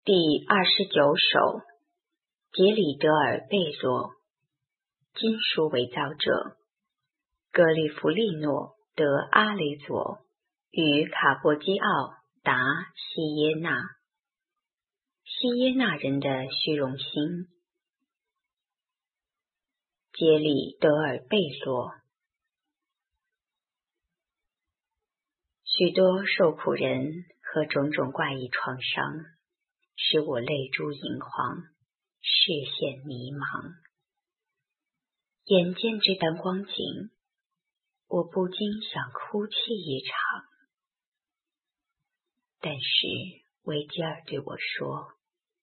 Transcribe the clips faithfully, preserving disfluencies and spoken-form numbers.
第二十九首，杰里德尔贝罗，金属伪造者，格里弗利诺德阿雷佐与卡波基奥达西耶纳。西耶纳人的虚荣心。杰里德尔贝罗。许多受苦人和种种怪异创伤使我泪珠盈眶，视线迷茫。眼见这般光景，我不禁想哭泣一场。但是维吉尔对我说：“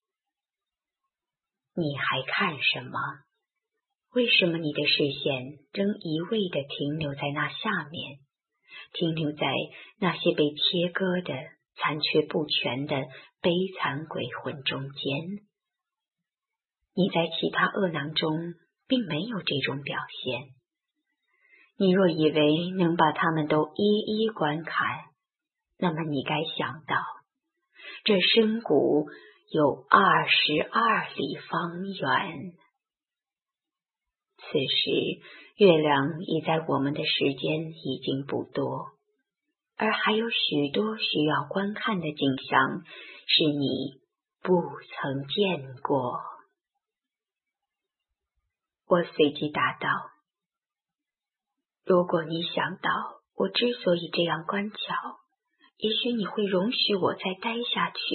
你还看什么？为什么你的视线仍一味地停留在那下面，停留在那些被切割的残缺不全的悲惨鬼魂中间？你在其他恶囊中并没有这种表现。你若以为能把它们都一一观看，那么你该想到，这深谷有二十二里方圆。此时月亮已在我们的时间已经不多，而还有许多需要观看的景象是你不曾见过。”我随即答道：“如果你想到我之所以这样乖巧，也许你会容许我再待下去。”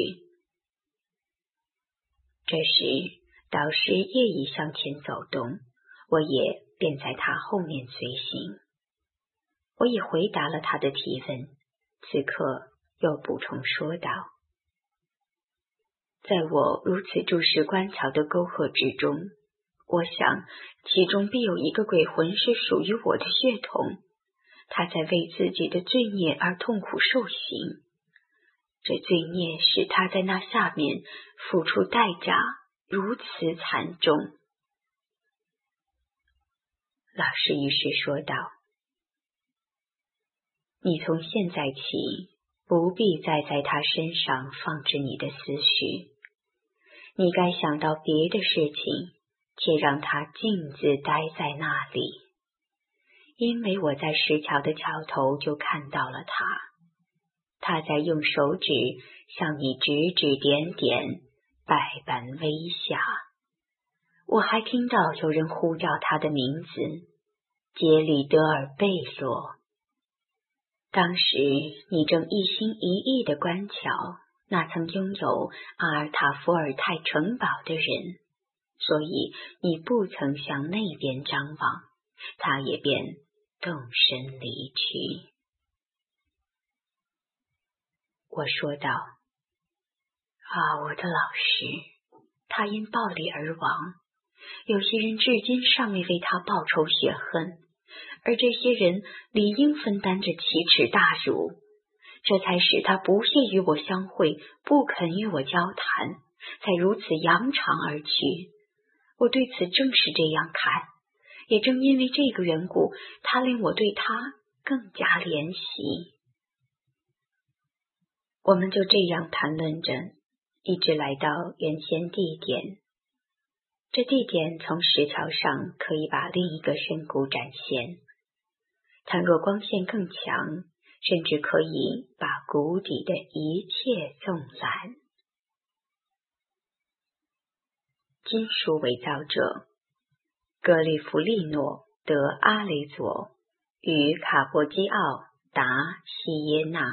这时导师夜已向前走动，我也便在他后面随行。我也回答了他的提问，此刻又补充说道：“在我如此注视观瞧的沟壑之中，我想其中必有一个鬼魂是属于我的血统，他在为自己的罪孽而痛苦受刑。这罪孽使他在那下面付出代价如此惨重。”老师于是说道：“你从现在起不必再在他身上放置你的思绪，你该想到别的事情，且让他径自待在那里。因为我在石桥的桥头就看到了他，他在用手指向你指指点点，百般微笑。我还听到有人呼叫他的名字，杰里德尔贝罗。当时你正一心一意地观瞧那曾拥有阿尔塔伏尔泰城堡的人，所以你不曾向那边张望，他也便动身离去。”我说道：“啊，我的老师，他因暴力而亡，有些人至今尚未为他报仇雪恨，而这些人理应分担着奇耻大辱，这才使他不屑与我相会，不肯与我交谈，才如此扬长而去。我对此正是这样看，也正因为这个缘故，他令我对他更加怜惜。”我们就这样谈论着，一直来到原先地点。这地点从石桥上可以把另一个深谷展现，倘若光线更强，甚至可以把谷底的一切纵览。金属伪造者，格里弗利诺德阿雷佐与卡波基奥达西耶纳。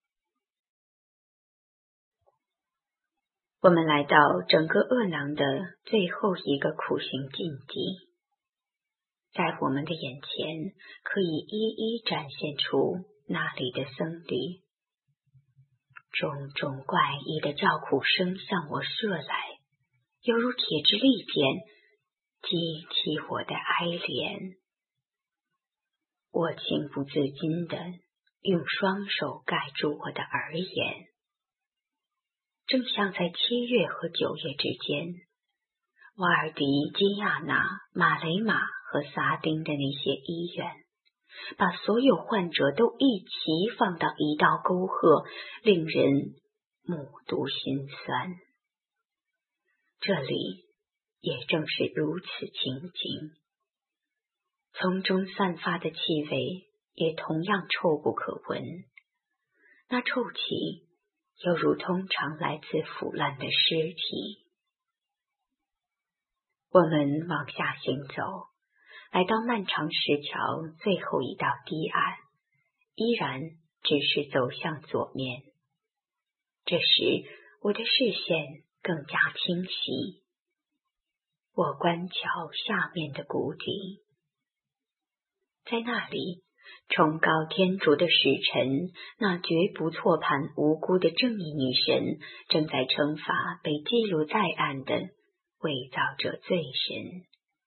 我们来到整个恶囊的最后一个苦行境地，在我们的眼前可以一一展现出那里的僧侣。种种怪异的叫苦声向我射来，犹如铁之利鞭，激起我的哀怜。我情不自禁地用双手盖住我的耳眼，正像在七月和九月之间，瓦尔迪基亚纳、马雷马和撒丁的那些医院，把所有患者都一起放到一道沟壑，令人目睹心酸。 这里也正是如此情景，从中散发的气味也同样臭不可闻，那臭气又如通常来自腐烂的尸体。我们往下行走，来到漫长石桥最后一道堤岸，依然只是走向左面。这时我的视线更加清晰，我观瞧下面的谷底，在那里，崇高天主的使臣，那绝不错判无辜的正义女神，正在惩罚被记录在案的伪造者罪神。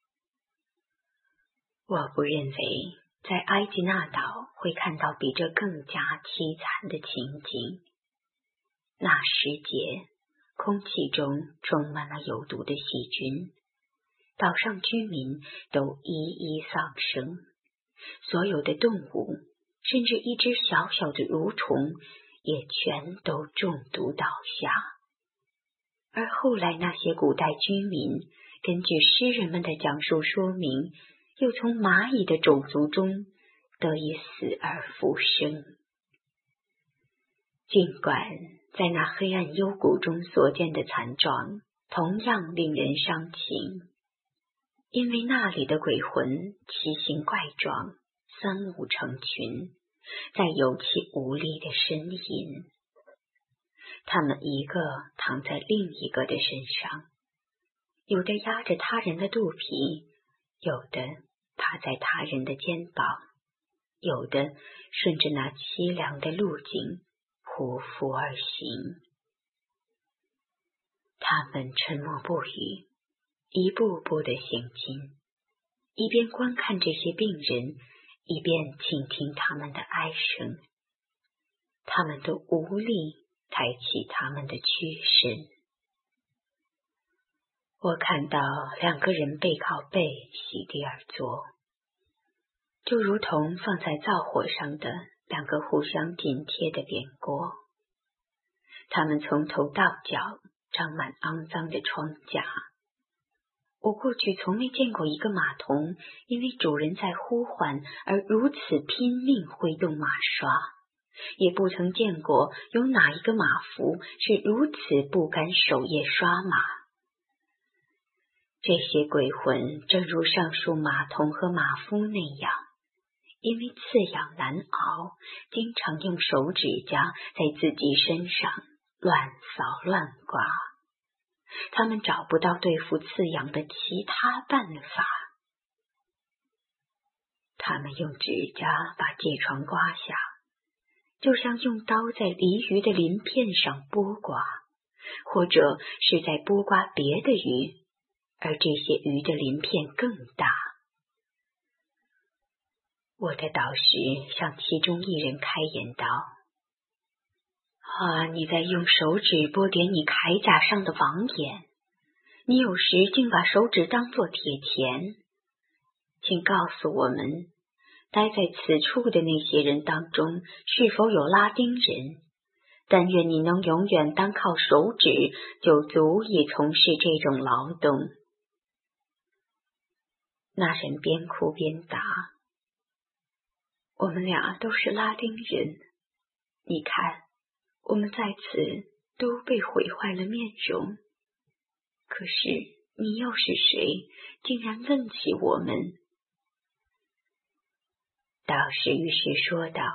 我不认为在埃及那岛会看到比这更加凄惨的情景。那时节，空气中充满了有毒的细菌，岛上居民都一一丧生，所有的动物，甚至一只小小的蠕虫，也全都中毒倒下。而后来那些古代居民，根据诗人们的讲述说明，又从蚂蚁的种族中得以死而复生。尽管在那黑暗幽谷中所见的惨状同样令人伤情，因为那里的鬼魂奇形怪状，三五成群，在有气无力地呻吟。他们一个躺在另一个的身上，有的压着他人的肚皮，有的趴在他人的肩膀，有的顺着那凄凉的路径匍匐而行。他们沉默不语，一步步地行进，一边观看这些病人，一边倾听他们的哀声。他们都无力抬起他们的躯身。我看到两个人背靠背席地而坐，就如同放在灶火上的两个互相紧贴的扁锅。他们从头到脚长满肮脏的疮痂。我过去从没见过一个马童因为主人在呼唤而如此拼命挥动马刷，也不曾见过有哪一个马夫是如此不甘守夜刷马。这些鬼魂正如上述马童和马夫那样，因为刺痒难熬，经常用手指甲在自己身上乱扫乱刮。他们找不到对付刺痒的其他办法。他们用指甲把疥疮刮下，就像用刀在鲤鱼的鳞片上剥刮，或者是在剥刮别的鱼，而这些鱼的鳞片更大。我的导师向其中一人开言道：啊，你在用手指剥点你铠甲上的网眼，你有时竟把手指当作铁钳。请告诉我们，待在此处的那些人当中，是否有拉丁人？但愿你能永远单靠手指就足以从事这种劳动。那人边哭边答：我们俩都是拉丁人，你看，我们在此都被毁坏了面容。可是你又是谁，竟然问起我们？道士于是说道：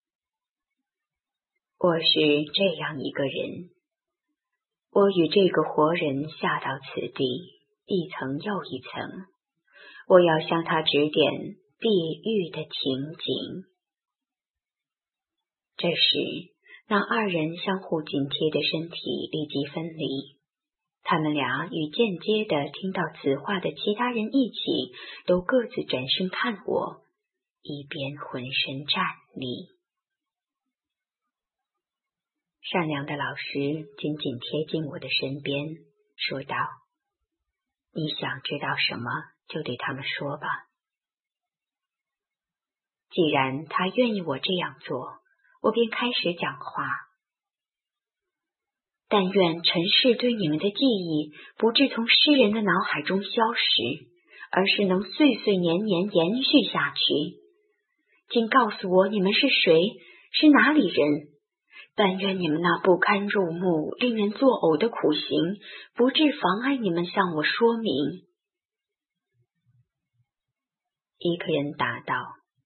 我是这样一个人，我与这个活人下到此地，一层又一层，我要向他指点地狱的情景。这时，那二人相互紧贴的身体立即分离，他们俩与间接的听到此话的其他人一起，都各自转身看我，一边浑身战栗。善良的老师紧紧贴近我的身边，说道：你想知道什么，就对他们说吧。既然他愿意我这样做，我便开始讲话。 但愿尘世对你们的记忆不致从诗人的脑海中消失，而是能岁岁年年延续下去。请告诉我你们是谁，是哪里人？但愿你们那不堪入目、令人作呕的苦刑，不致妨碍你们向我说明。一个人答道：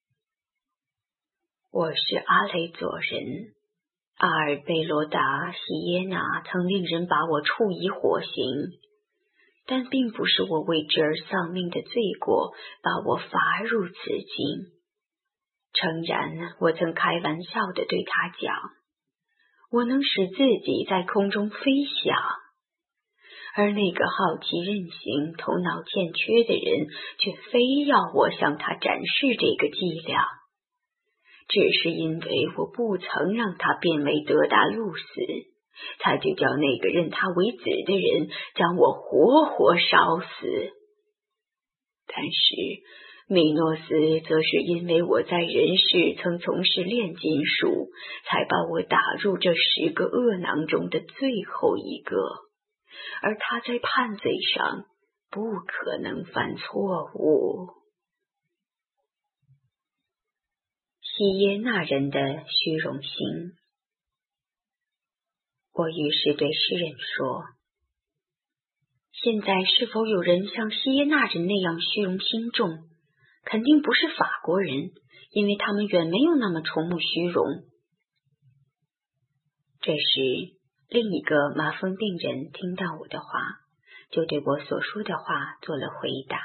我是阿雷佐人，阿尔贝罗达·席耶纳曾令人把我处以火刑，但并不是我为之而丧命的罪过把我罚入此境。诚然，我曾开玩笑地对他讲，我能使自己在空中飞翔，而那个好奇任性、头脑欠缺的人却非要我向他展示这个伎俩，只是因为我不曾让他变为德达路死，他就叫那个认他为子的人将我活活烧死。但是米诺斯则是因为我在人世曾从事炼金术，才把我打入这十个恶囊中的最后一个，而他在判罪上不可能犯错误。西耶纳人的虚荣心。我于是对诗人说，现在是否有人像西耶纳人那样虚荣心重？肯定不是法国人，因为他们远没有那么崇慕虚荣。这时，另一个麻风病人听到我的话，就对我所说的话做了回答。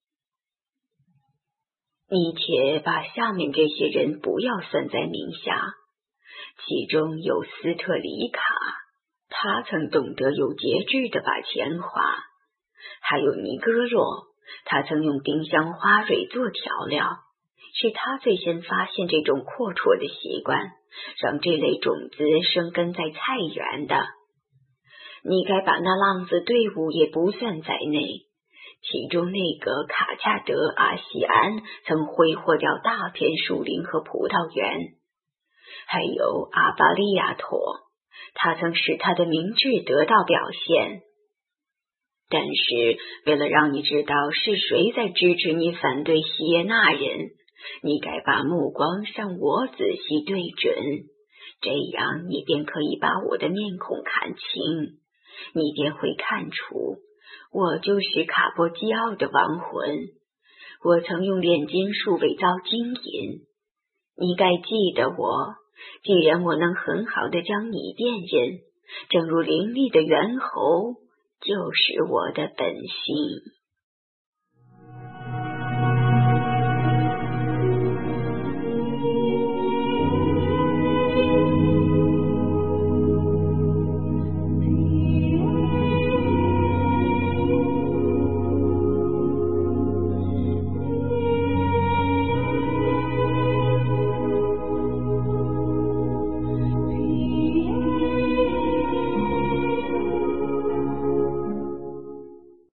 你且把下面这些人不要算在名下，其中有斯特里卡，他曾懂得有节制地把钱花，还有尼哥洛，他曾用丁香花蕊做调料，是他最先发现这种阔绰的习惯，让这类种子生根在菜园的。你该把那浪子队伍也不算在内，其中那个卡恰德阿西安曾挥霍掉大片树林和葡萄园，还有阿巴利亚托，他曾使他的明智得到表现。但是为了让你知道是谁在支持你反对西耶纳人，你该把目光向我仔细对准，这样你便可以把我的面孔看清，你便会看出我就是卡波基奥的亡魂。我曾用炼金术伪造金银，你该记得我，既然我能很好地将你辨认，正如伶俐的猿猴就是我的本性。